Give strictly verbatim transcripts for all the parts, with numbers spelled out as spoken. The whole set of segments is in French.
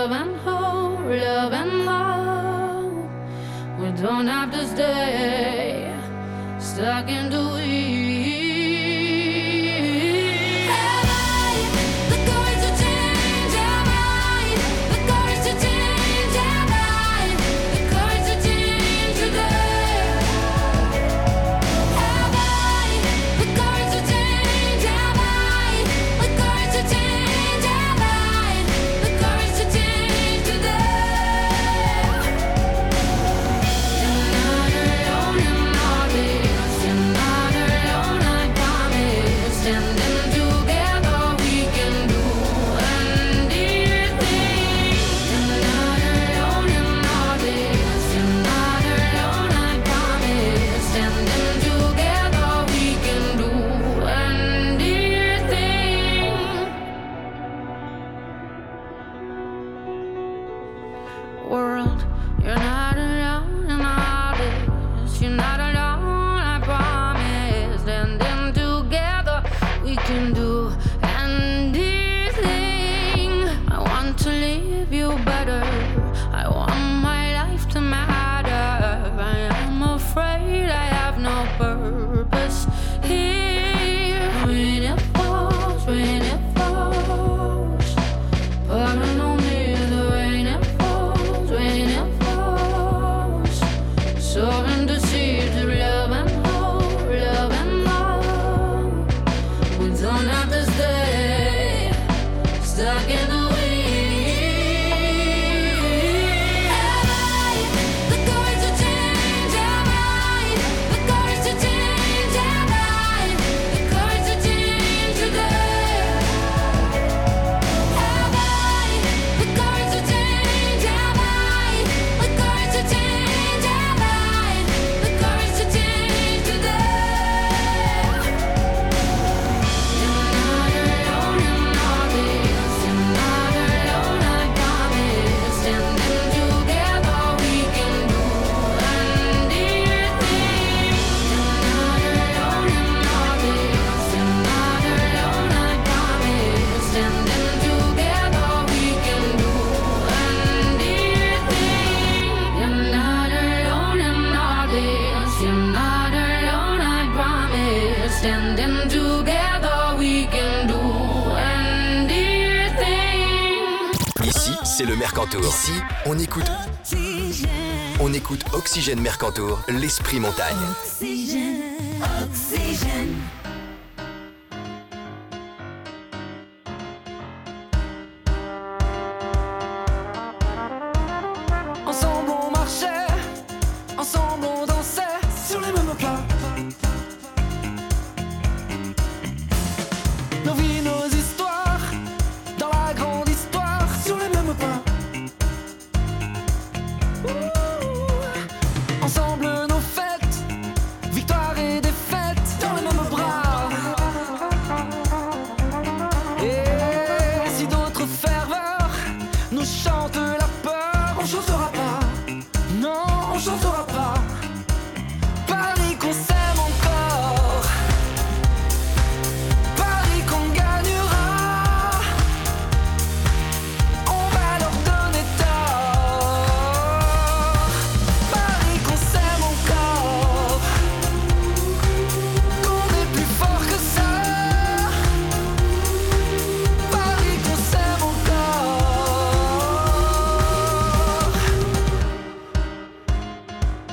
love and hope, love and hope. We don't have to stay stuck in the weeds. C'est le Mercantour. Ici, on écoute On écoute Oxygène Mercantour, l'esprit montagne. Oxygène, Oxygène. Ensemble on marchait, ensemble on dansait sur les mêmes pas. Nos vies, nos histoires, dans la grande histoire, sur les mêmes pas. Ouh. Ensemble nos fêtes, victoires et défaites, dans les mêmes bras. Et si d'autres ferveurs nous chantent la peur, on chantera pas. Non, on chantera pas. Paris qu'on s'aime encore. Paris qu'on gagnera. On va leur donner tort. Paris qu'on s'aime encore. Qu'on est plus fort que ça. Paris qu'on s'aime encore.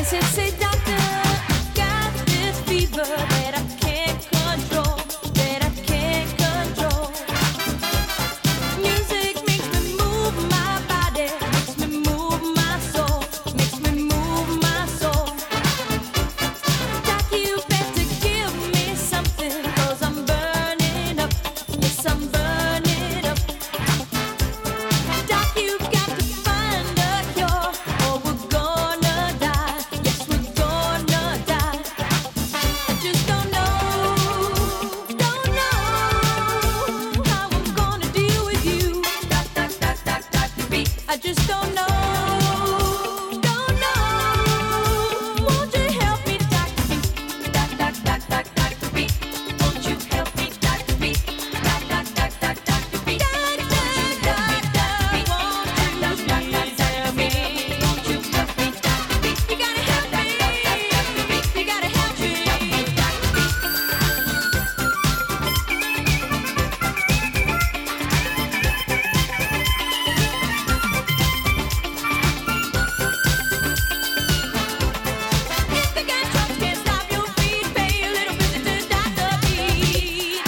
say, say, doctor, got this fever that I can't control, that I can't control. Music makes me move my body, makes me move my soul, makes me move my soul. Doc, you better give me something, 'cause I'm burning up, yes, I'm burning up. Doc, you got to find a cure, or we're gonna die, yes, we're gonna die. I just don't know, don't know how I'm gonna deal with you. Doc, doc, doc, doc, Doctor B. I just don't know, don't know. Won't you help me, Doctor B? Doc, doc, doc, doc, Doctor B. Won't you help me, Doctor B? Doc, doc, doc, doc, Doctor B. Won't you help me, Doctor B? Doc, doc, doc, doc, Doctor B. Won't you help me, Doctor B? You gotta help me, you gotta help me, Doctor B. If the gunshots can't stop your feet, pay a little visit to Doctor B.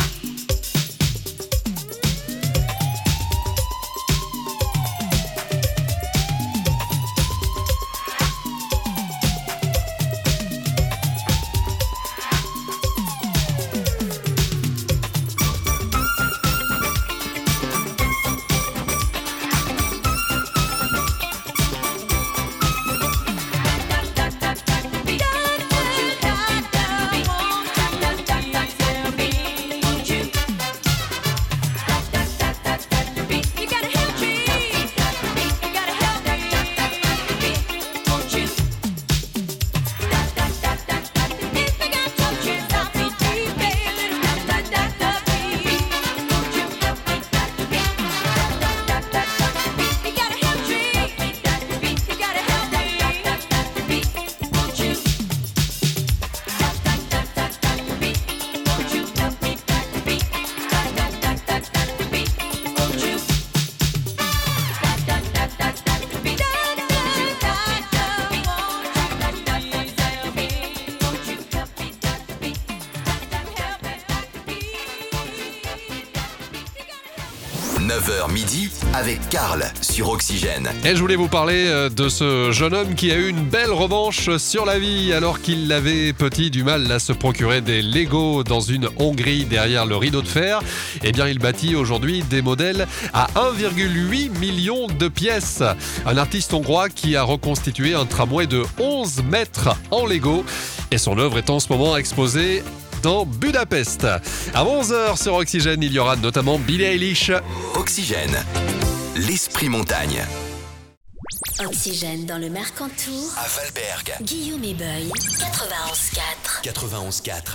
neuf heures midi avec Karl sur Oxygène. Et je voulais vous parler euh, de ce jeune homme qui a eu une belle revanche sur la vie alors qu'il avait petit du mal à se procurer des Lego dans une Hongrie derrière le rideau de fer. Eh bien, il bâtit aujourd'hui des modèles à un virgule huit million de pièces. Un artiste hongrois qui a reconstitué un tramway de onze mètres en Lego et son œuvre est en ce moment exposée dans Budapest. À onze heures sur Oxygène, il y aura notamment Billie Eilish. Oxygène, l'esprit montagne. Oxygène dans le Mercantour. À Valberg, Guillaume et Boy, quatre-vingt-onze quatre. quatre-vingt-onze quatre.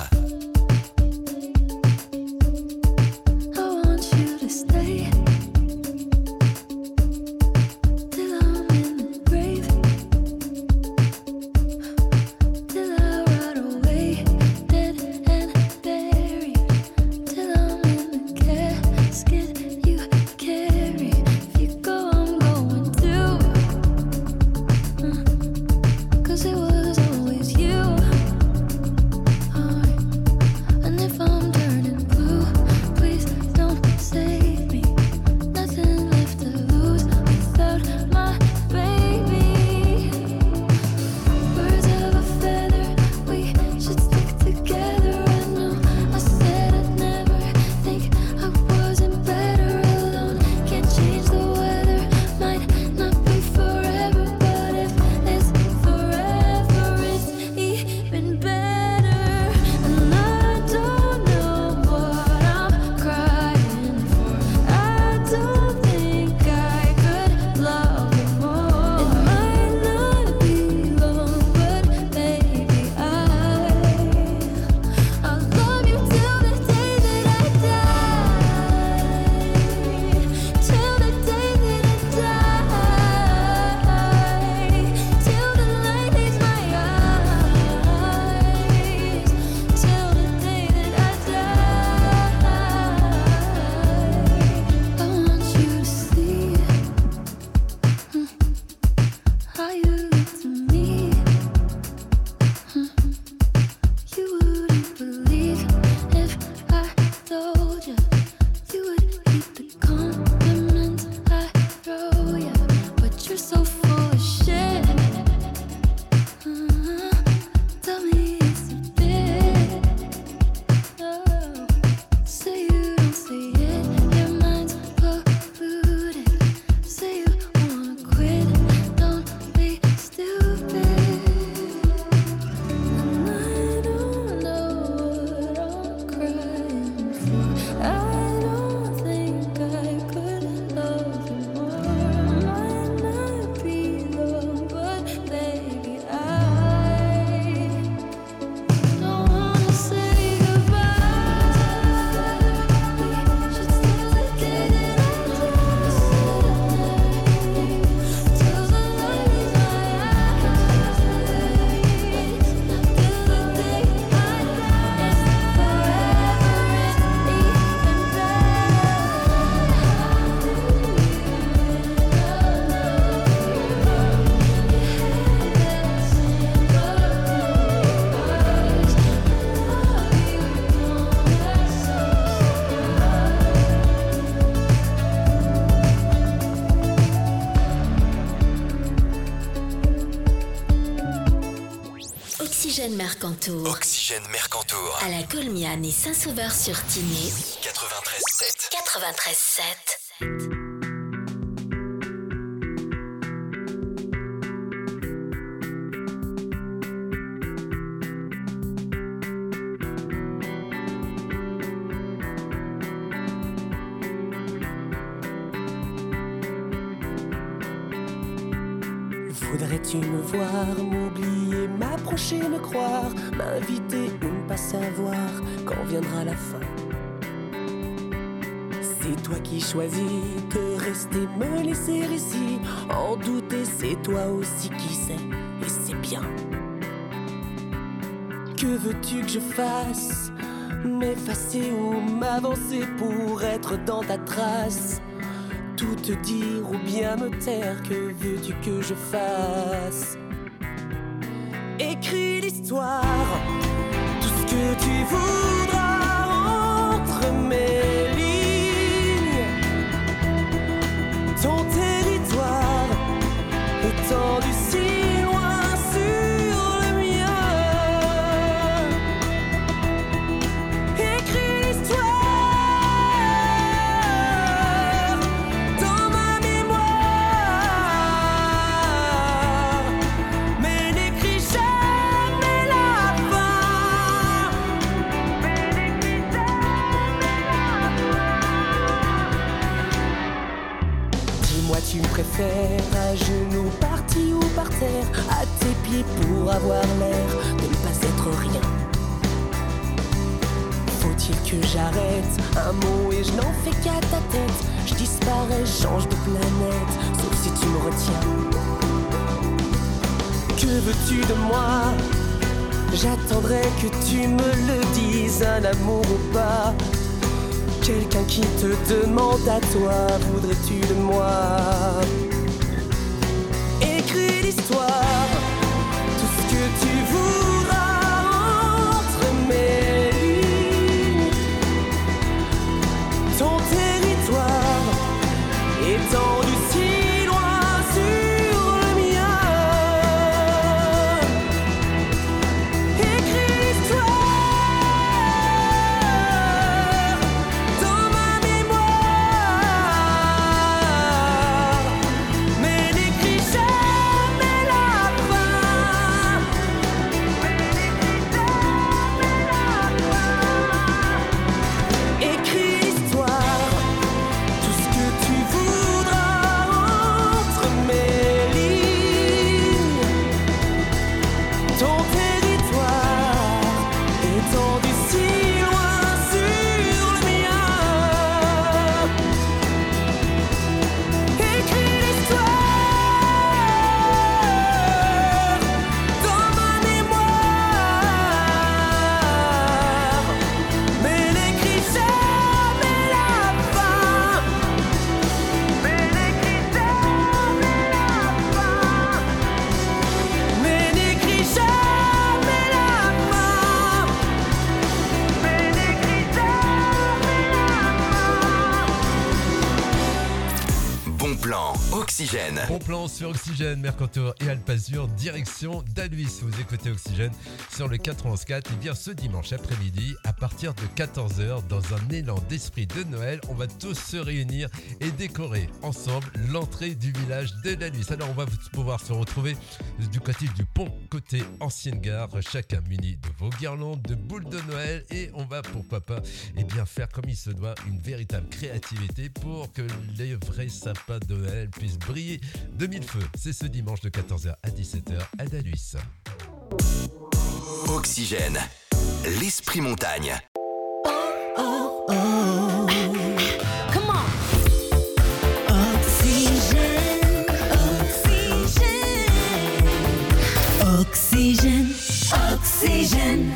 I want you to stay till I'm in the grave, till I rot away, dead and buried, till I'm in the casket you carry. If you go, I'm going too, uh, 'cause it was always you. Alright. Oxygène Mercantour. Oxygène Mercantour. À la Colmiane et Saint-Sauveur-sur-Tinée. quatre-vingt-treize sept. quatre-vingt-treize sept. Voudrais-tu me voir, m'oublier, m'approcher, me croire, m'inviter ou ne pas savoir quand viendra la fin? C'est toi qui choisis de rester, me laisser ici. En douter, c'est toi aussi qui sais, et c'est bien. Que veux-tu que je fasse? M'effacer ou m'avancer pour être dans ta trace? Tout te dire ou bien me taire, que veux-tu que je fasse? Écris l'histoire, tout ce que tu voudras entre mes lignes. Ton territoire étendu si loin sur le mien. Écris l'histoire dans ma mémoire, mais n'écris jamais la fin. Mais n'écris jamais la fin. Dis-moi, tu me préfères à genoux, parti ou par terre, à tes pieds pour avoir l'air de ne pas être rien? Faut-il que j'arrête un mot et je n'en fais qu'à ta tête? Je disparais, change de planète, sauf si tu me retiens. Que veux-tu de moi? J'attendrai que tu me le dises, un amour ou pas. Quelqu'un qui te demande à toi, voudrais-tu de moi? Écris l'histoire, tout ce que tu voudras entre mes lignes. Ton territoire étendu si loin sur le mien. Écris l'histoire dans ma mémoire, mais n'écris jamais la fin. Mais n'écris jamais la fin. Écris l'histoire, tout ce que tu voudras entre mes lignes. Ton territoire étendu si loin sur le mien. Écris l'histoire dans ma mémoire, mais n'écris jamais la fin. Mais n'écris jamais la fin. Mais n'écris jamais la fin. Mais n'écris jamais la fin. Bon plan, Oxygène. Bon plan sur Oxygène, Mercantour et Alpazur, direction d'Aluis. Vous écoutez Oxygène sur le quatre-vingt-onze quatre. Et bien ce dimanche après-midi, à partir de quatorze heures, dans un élan d'esprit de Noël, on va tous se réunir et décorer ensemble l'entrée du village de l'Aluis. Alors on va pouvoir se retrouver du côté du pont, côté ancienne gare, chacun muni de vos guirlandes, de boules de Noël, et on va pourquoi pas eh bien, faire comme il se doit, une véritable créativité pour que les vrais sapins de Noël puissent briller de mille feux. C'est ce dimanche de quatorze heures à dix-sept heures à Daluis. Oxygène. L'esprit montagne. Come on. Oxygène, oxygène, oxygène, oxygène.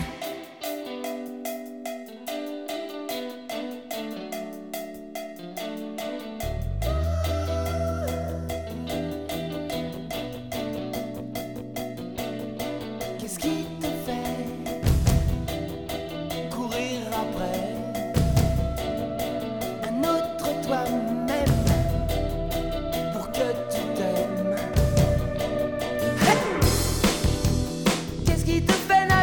Qu'est-ce qui te fait courir après un autre toi-même pour que tu t'aimes? Hey! Qu'est-ce qui te fait nager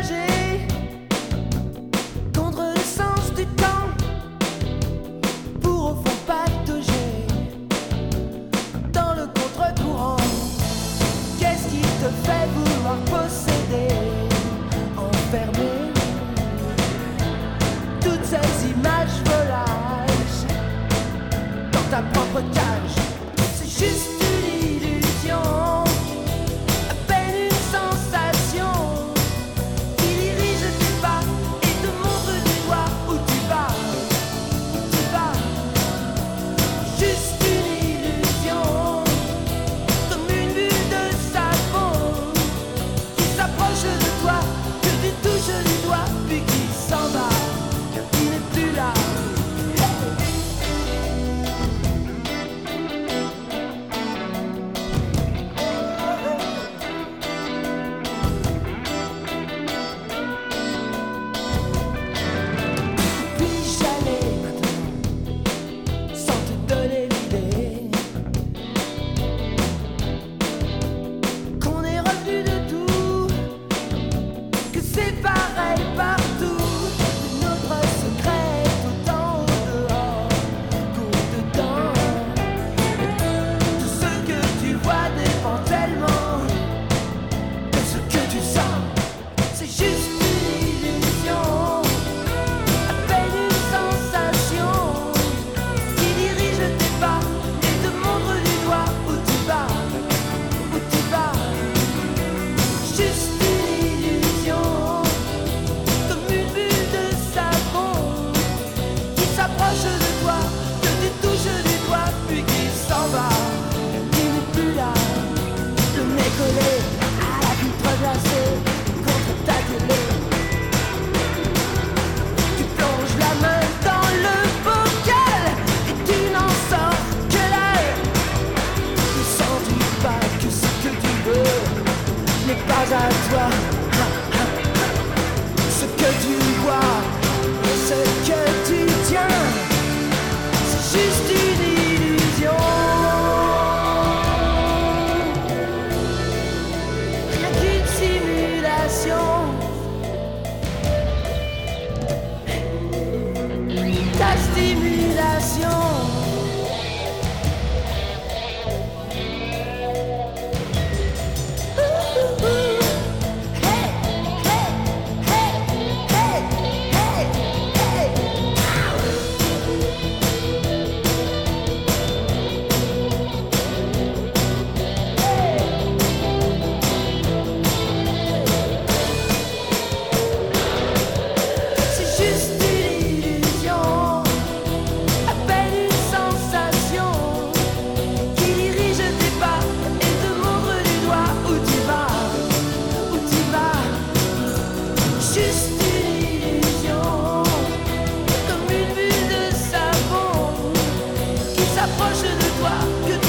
à toi. Ce que tu vois, ce que tu tiens, c'est juste une illusion. Rien qu'une simulation. Ta stimulation. C'est juste une illusion, à peine une sensation qui dirige tes pas et te montre du doigt où tu vas, où tu vas. Juste une illusion, comme une bulle de savon qui s'approche de toi, que